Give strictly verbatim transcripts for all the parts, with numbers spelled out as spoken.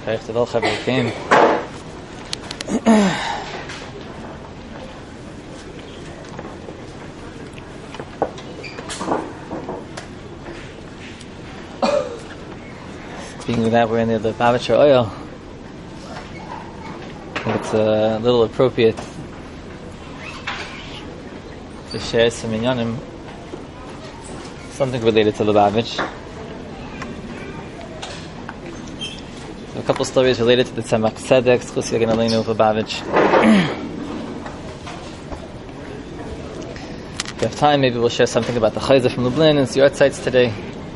Being that we're in the Lubavitcher oil, I think it's a little appropriate to share some inyanim, something related to Lubavitch. A couple stories related to the Tzemach Tzedek, Zchus Yagen Aleinu of Lubavitch. If we have time, maybe we'll share something about the Chayzer from Lublin and Ziyar sites today.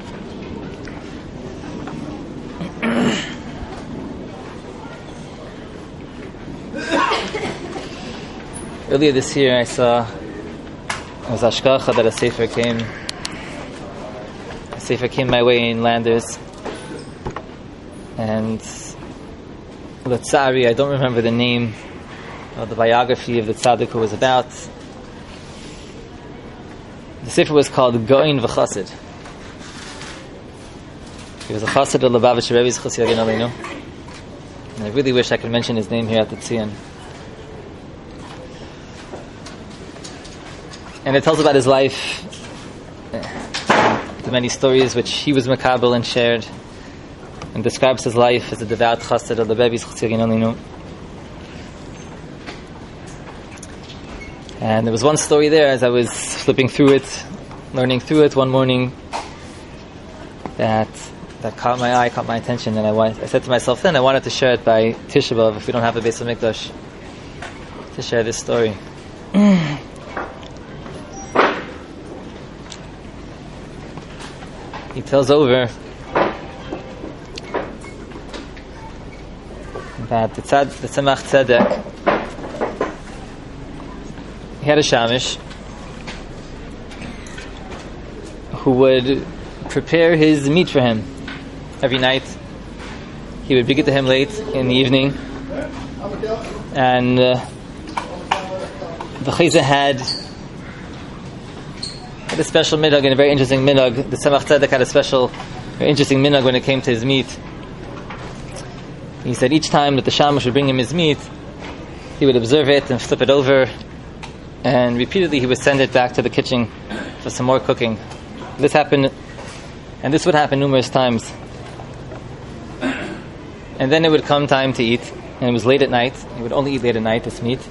Earlier this year, I saw it was Ashkacha that a sefer came. A sefer came my way in Landers. And L'tzari, I don't remember the name of the biography of the tzaddik who was about. The sefer was called Goin V'Chassid. He was a chassid of Lubavitch Rebbe's Zchus Yagen Aleinu. And I really wish I could mention his name here at the Tzion. And it tells about his life, the many stories which he was makabel and shared, and describes his life as a devout chassid of the Rebbe's Zchus Yagen Aleinu. And there was one story there as I was flipping through it, learning through it one morning, that that caught my eye, caught my attention, and I, want, I said to myself then, I wanted to share it by Tisha B'Av, if we don't have a Beis HaMikdash, to share this story. He tells over that the tzad, the Tzemach Tzedek, he had a shamish who would prepare his meat for him every night. He would bring it to him late in the evening, and uh, the Chayzer had had a special minhag, and a very interesting minhag. The Tzemach Tzedek had a special, very interesting minhag when it came to his meat. He said each time that the shamash would bring him his meat, he would observe it and flip it over, and repeatedly he would send it back to the kitchen for some more cooking. This happened, and this would happen numerous times. And then it would come time to eat, and it was late at night. He would only eat late at night, this meat.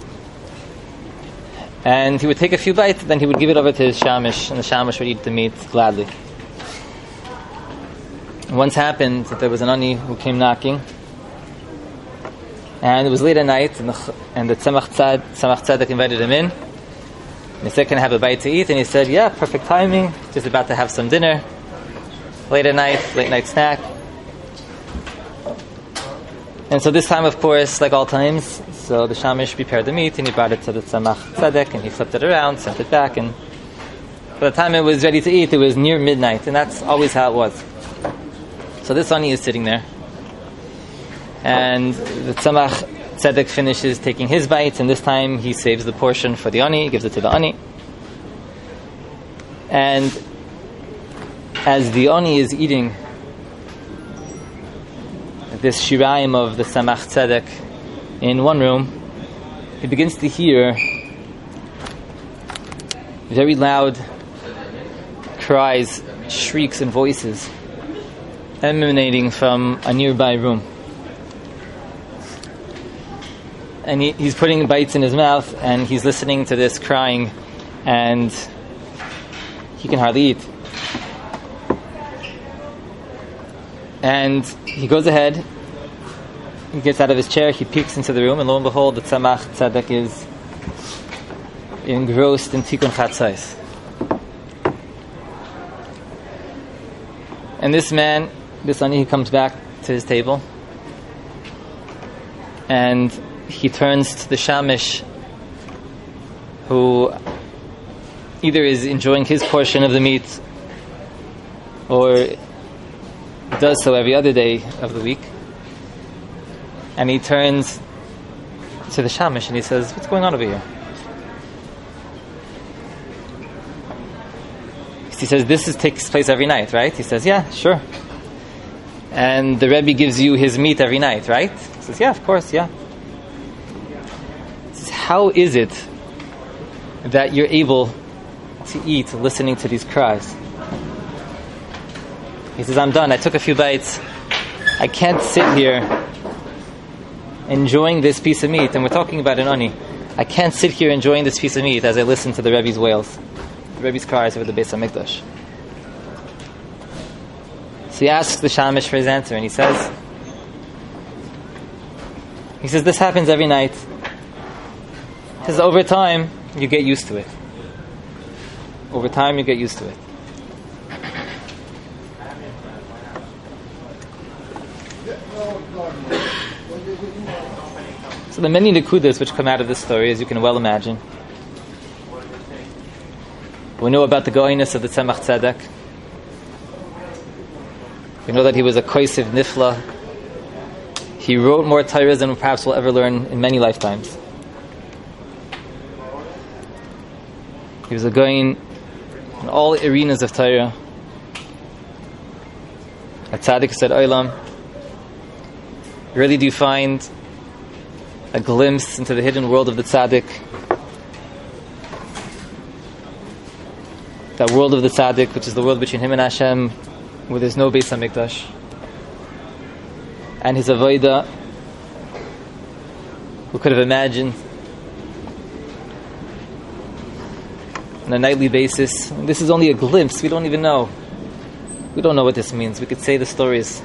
And he would take a few bites, then he would give it over to his shamash, and the shamash would eat the meat gladly. And once happened that there was an ani who came knocking, and it was late at night, and the, and the Tzemach Tzad, Tzemach Tzedek invited him in. And he said, "Can I have a bite to eat?" And he said, "Yeah, perfect timing. Just about to have some dinner. Late at night, late night snack." And so this time, of course, like all times, so the shamish prepared the meat, and he brought it to the Tzemach Tzedek, and he flipped it around, sent it back, and by the time it was ready to eat, it was near midnight, and that's always how it was. So this ani is sitting there, and the Tzemach Tzedek finishes taking his bites, and this time he saves the portion for the ani, he gives it to the ani. And as the ani is eating this shirayim of the Tzemach Tzedek in one room, he begins to hear very loud cries, shrieks, and voices emanating from a nearby room. And he, he's putting bites in his mouth, and he's listening to this crying, and he can hardly eat. And he goes ahead, he gets out of his chair, he peeks into the room, and lo and behold, the Tzemach Tzedek is engrossed in Tikkun Chatzos. And this man, this ani, he comes back to his table, and he turns to the shamish, who either is enjoying his portion of the meat, or does so every other day of the week. And he turns to the shamish and he says, "What's going on over here?" He says, "This is, takes place every night, right?" He says, "Yeah, sure." and the Rebbe gives you his meat every night, right? He says, yeah, of course, yeah. He says, how is it that you're able to eat listening to these cries? He says, I'm done. I took a few bites. I can't sit here enjoying this piece of meat. And we're talking about an ani. I can't sit here enjoying this piece of meat as I listen to the Rebbe's wails, the Rebbe's cries over the Beis HaMikdash. So he asks the Shamish for his answer, and he says, he says, this happens every night. He says, over time, you get used to it. Over time, you get used to it. So the many nekudas which come out of this story, as you can well imagine. We know about the goiness of the Tzemach Tzedek. We know that he was a kosev nifla. He wrote more Torahs than perhaps we'll ever learn in many lifetimes. He was a goin in all arenas of Torah. A tzaddik said, Olam, really do you find a glimpse into the hidden world of the tzaddik? That world of the tzaddik, which is the world between him and Hashem, where there's no Beis HaMikdash. And his avodah, who could have imagined on a nightly basis. And this is only a glimpse. We don't even know. We don't know what this means. We could say the stories.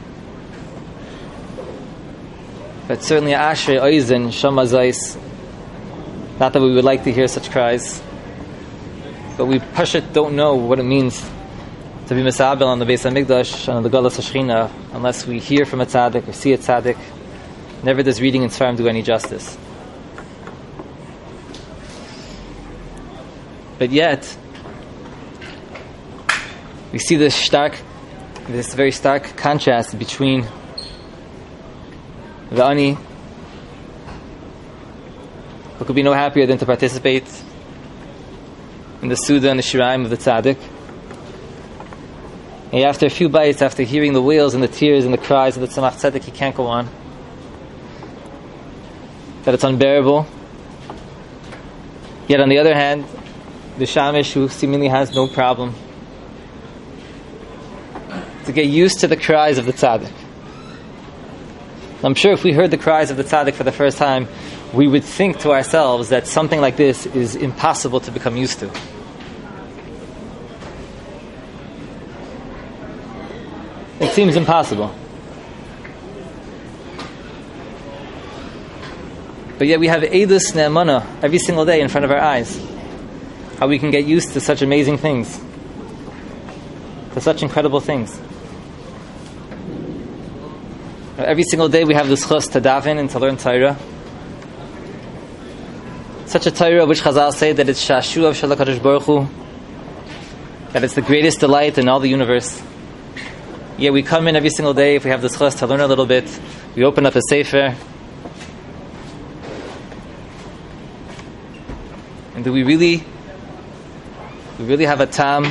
But certainly Ashrei Oizen Shama Zais. Not that we would like to hear such cries, but we Pashut don't know what it means to be Misabel on the Beis HaMikdash, on the Galas HaShechina, unless we hear from a tzaddik or see a tzaddik. Never does reading in Sfarim do any justice. But yet, we see this stark, this very stark contrast between the ani, who could be no happier than to participate in the Suda and the Shiraim of the tzaddik. And after a few bites, after hearing the wails and the tears and the cries of the Tzemach Tzedek, he can't go on. That it's unbearable. Yet on the other hand, the Shamish, who seemingly has no problem to get used to the cries of the tzaddik. I'm sure if we heard the cries of the tzaddik for the first time, we would think to ourselves that something like this is impossible to become used to. It seems impossible. But yet we have Eidus Ne'emana every single day in front of our eyes. How we can get used to such amazing things, to such incredible things. Every single day we have the zchus to daven and to learn Torah. Such a Torah which Chazal say that it's Shashu of Shalak HaKadosh Baruch Hu, that it's the greatest delight in all the universe. Yeah, we come in every single day if we have the zchus to learn a little bit. We open up a sefer. And do we really, we really have a tam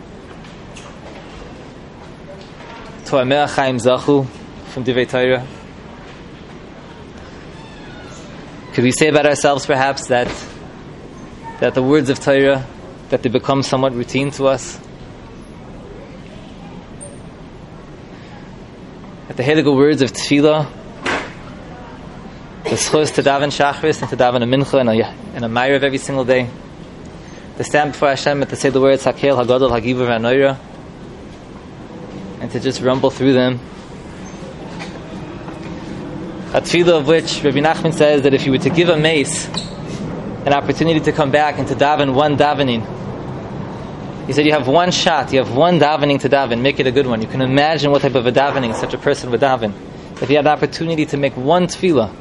to Ameh Chaim Zachu from Divrei Torah? Could we say about ourselves perhaps that that the words of Torah, that they become somewhat routine to us? That the heilige words of Tefillah, the zchus to daven Shachris and to daven a Mincha and a, and a Ma'ariv every single day, to stand before Hashem and to say the words Hakel, Hagadol, Hagibur, V'Anoira, and to just rumble through them. A tefillah of which Rabbi Nachman says that if you were to give a mace an opportunity to come back and to daven one davening, he said you have one shot, you have one davening to daven, make it a good one. You can imagine what type of a davening such a person would daven. If he had the opportunity to make one tefillah.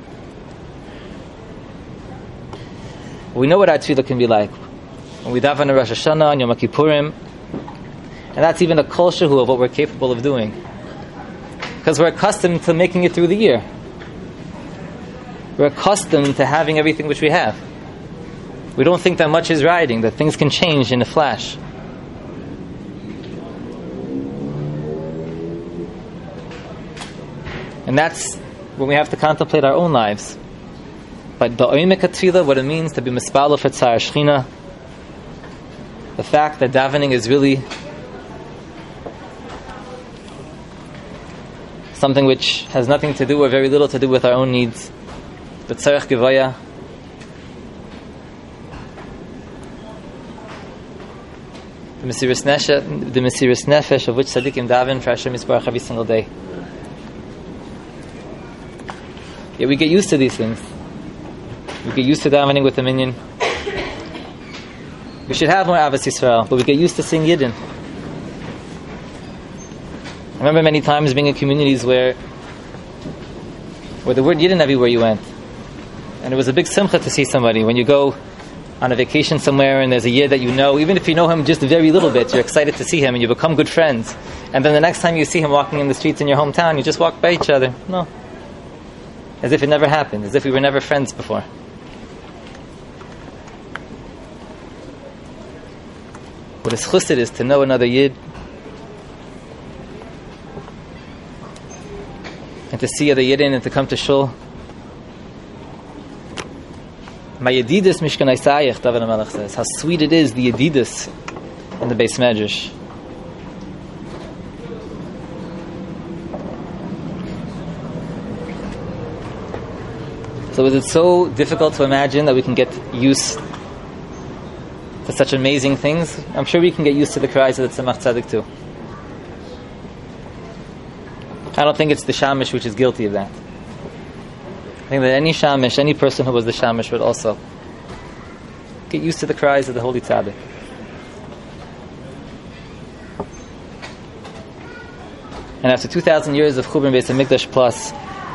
We know what our tefillah can be like. When we daven on Rosh Hashanah, on Yom Kippurim, and that's even a kol shehu of what we're capable of doing. Because we're accustomed to making it through the year. We're accustomed to having everything which we have. We don't think that much is riding, that things can change in a flash. And that's when we have to contemplate our own lives. But the oimek tefillah, what it means to be mispala for tzar Shechina, the fact that davening is really something which has nothing to do or very little to do with our own needs. The tzarech gevaya, the mesiras nefesh, the mesiras nefesh of which tzaddikim daven for Hashem Yisbarach every single day. Yet we get used to these things. We get used to davening with the minyan. We should have more Avos Yisrael, but we get used to seeing Yidden. I remember many times being in communities where where the word Yidden everywhere you went. And it was a big simcha to see somebody. When you go on a vacation somewhere and there's a Yid that you know, even if you know him just a very little bit, you're excited to see him and you become good friends. And then the next time you see him walking in the streets in your hometown, you just walk by each other. No. As if it never happened, as if we were never friends before. What a schus it is to know another Yid and to see other Yidden and to come to shul. My Yedidus Mishkan Isayach, David HaMelech says, how sweet it is, the Yedidus in the Beis Medrash. So is it so difficult to imagine that we can get used to such amazing things? I'm sure we can get used to the cries of the Tzemach Tzedek too. I don't think it's the Shamish which is guilty of that. I think that any Shamish, any person who was the Shamish would also get used to the cries of the Holy Tzaddik. And after two thousand years of Churban Beis HaMikdash plus,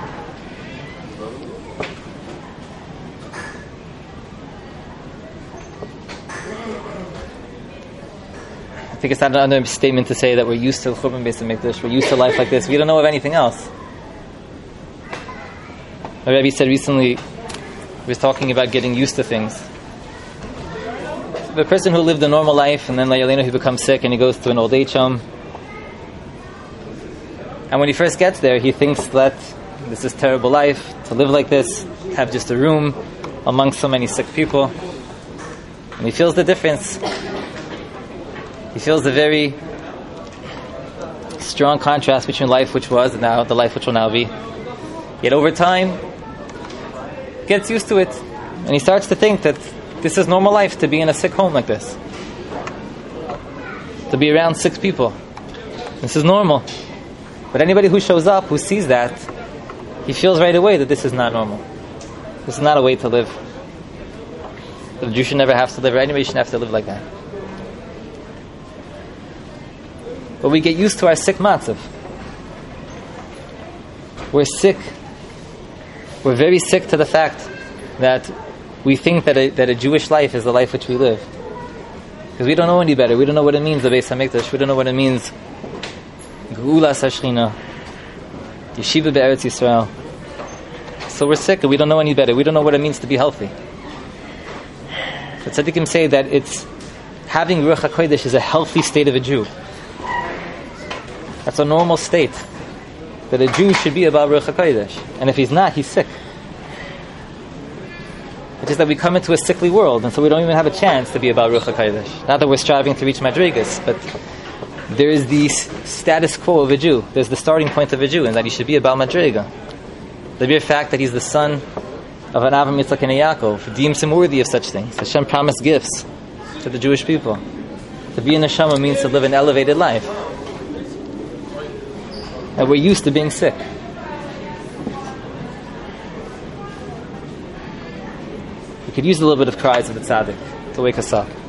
I think it's not an understatement to say that we're used to Churban Beis HaMikdash, we're used to life like this. We don't know of anything else. The Rebbe said recently, he was talking about getting used to things. The person who lived a normal life and then Layalino he becomes sick and he goes to an old age home. And when he first gets there, he thinks that this is terrible life, to live like this, have just a room amongst so many sick people. And he feels the difference. He feels the very strong contrast between life which was and now the life which will now be. Yet over time, gets used to it, and he starts to think that this is normal life, to be in a sick home like this, to be around sick people. This is normal. But anybody who shows up, who sees that, he feels right away that this is not normal. This is not a way to live. The Jew should never have to live, or anybody should have to live like that. But we get used to our sick matzav. We're sick. We're very sick to the fact that we think that a, that a Jewish life is the life which we live. Because we don't know any better. We don't know what it means, the Beis HaMikdash. We don't know what it means, Geulas HaShechina, Yeshiva Be'eretz Yisrael. So we're sick and we don't know any better. We don't know what it means to be healthy. The tzaddikim say that it's having Ruach HaKodesh is a healthy state of a Jew. That's a normal state. That a Jew should be about Ruach HaKodesh. And if he's not, he's sick. It's just that we come into a sickly world, and so we don't even have a chance to be about Ruach HaKodesh. Not that we're striving to reach Madrigas, but there is the status quo of a Jew. There's the starting point of a Jew, and that he should be about Madriga. The mere fact that he's the son of an Avram, Yitzchak, and a Yaakov deems him worthy of such things. Hashem promised gifts to the Jewish people. To be a neshama means to live an elevated life. And we're used to being sick. We could use a little bit of cries of the tzaddik to wake us up.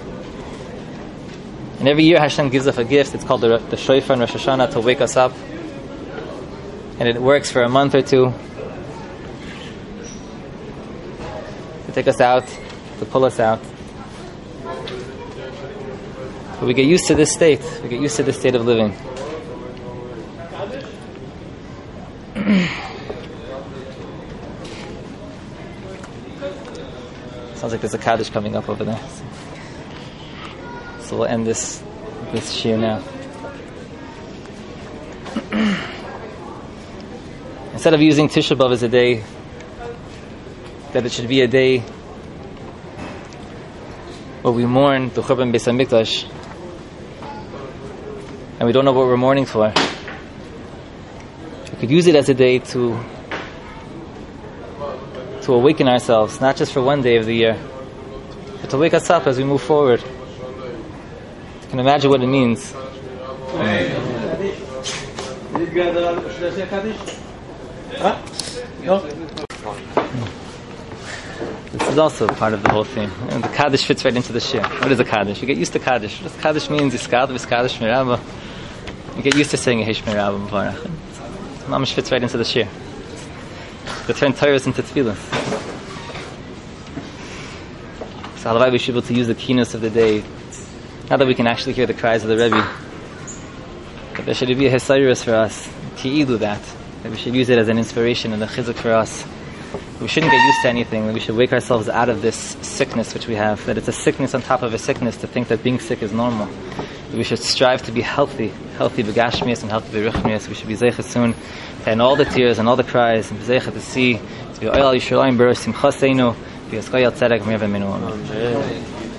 And every year Hashem gives us a gift. It's called the, the shofar and Rosh Hashanah to wake us up. And it works for a month or two to take us out, to pull us out. But we get used to this state. We get used to this state of living. Sounds like there's a Kaddish coming up over there. So, so we'll end this this shir now. instead of using Tisha B'Av as a day, that it should be a day where we mourn the Churban Beis HaMikdash, and we don't know what we're mourning for. We could use it as a day to to awaken ourselves, not just for one day of the year, but to wake us up as we move forward. You can imagine what it means. This is also part of the whole thing. And the Kaddish fits right into the shir. What is a Kaddish? You get used to Kaddish. What does Kaddish means? Yiskad v'Kaddish mirabba. You get used to saying Yehish mirabba m'varach. Mamash fits right into the shir. To turn Torahs into tefillah. So halavai we should be able to use the keynotes of the day. Not that we can actually hear the cries of the Rebbe, but there should be a hisayrus for us. Ki'ilu that. That we should use it as an inspiration and a chizuk for us. We shouldn't get used to anything. That we should wake ourselves out of this sickness which we have. That it's a sickness on top of a sickness to think that being sick is normal. That we should strive to be healthy, healthy b'gashmias and healthy b'ruchnias. We should be zeicha soon, and all the tears and all the cries, and zeicha to see to be oil Yisraelim b'ros simchaseinu, be askayal tzedek mir v'minu.